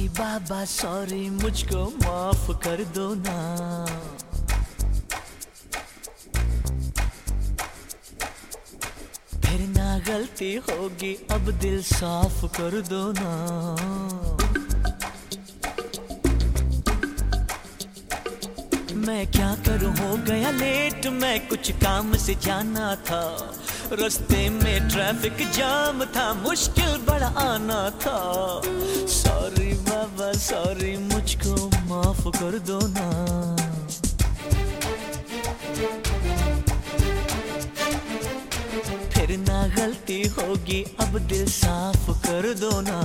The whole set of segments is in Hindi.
बाबा सॉरी मुझको माफ कर दो ना। फिर ना गलती होगी अब दिल साफ कर दो ना। मैं क्या करूं हो गया लेट, मैं कुछ काम से जाना था। रास्ते में ट्रैफिक जाम था, मुश्किल बड़ा आना था। सॉरी बाबा सॉरी मुझको माफ कर दो ना। फिर ना गलती होगी अब दिल साफ कर दो ना।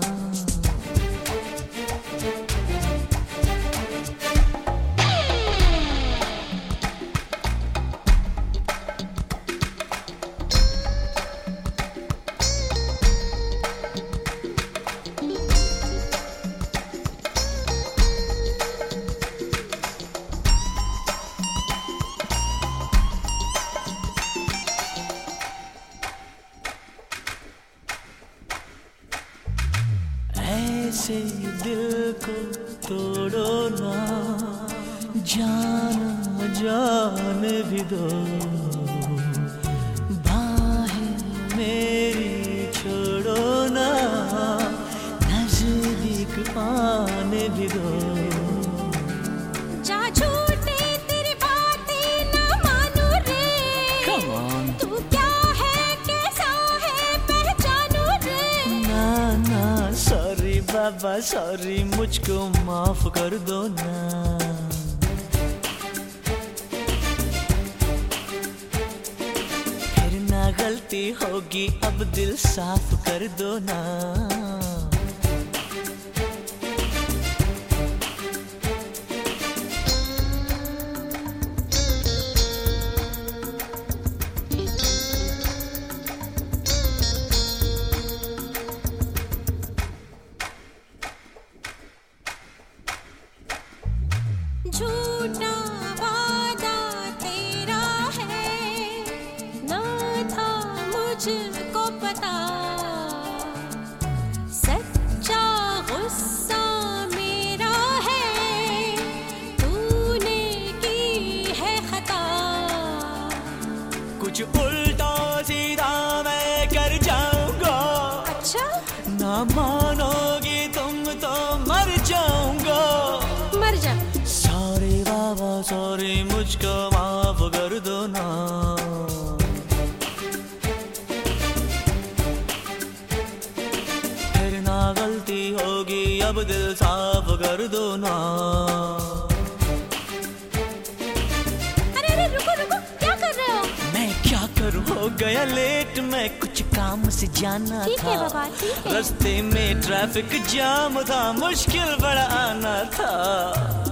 ऐसे दिल को तोड़ो ना, जाना जाने भी दो। बाहें मेरी छोड़ो ना, नजदीक आने भी दो। जा झूठे तेरी बातें ना मानू रे। Come on. तू क्या है कैसा है पहचानू रे। ना ना सॉरी बाबा सॉरी मुझको माफ कर दो ना। फिर ना गलती होगी अब दिल साफ कर दो ना। झूठा वादा तेरा है, ना था मुझको पता। सच्चा गुस्सा मेरा है, तूने की है खता। कुछ उल्टा सीधा मैं कर जाऊंगा। अच्छा ना मानोगी तुम तो मर जाऊंगा। मर जा। सॉरी बाबा सॉरी मुझको माफ कर दो ना। फिर ना गलती होगी अब दिल साफ कर दो ना। अरे अरे रुको रुको, क्या कर रहे हो? मैं क्या करूं हो गया लेट, मैं कुछ काम से जाना ठीक था। है बाबा ठीक है। रास्ते में ट्रैफिक जाम था, मुश्किल बड़ा आना था।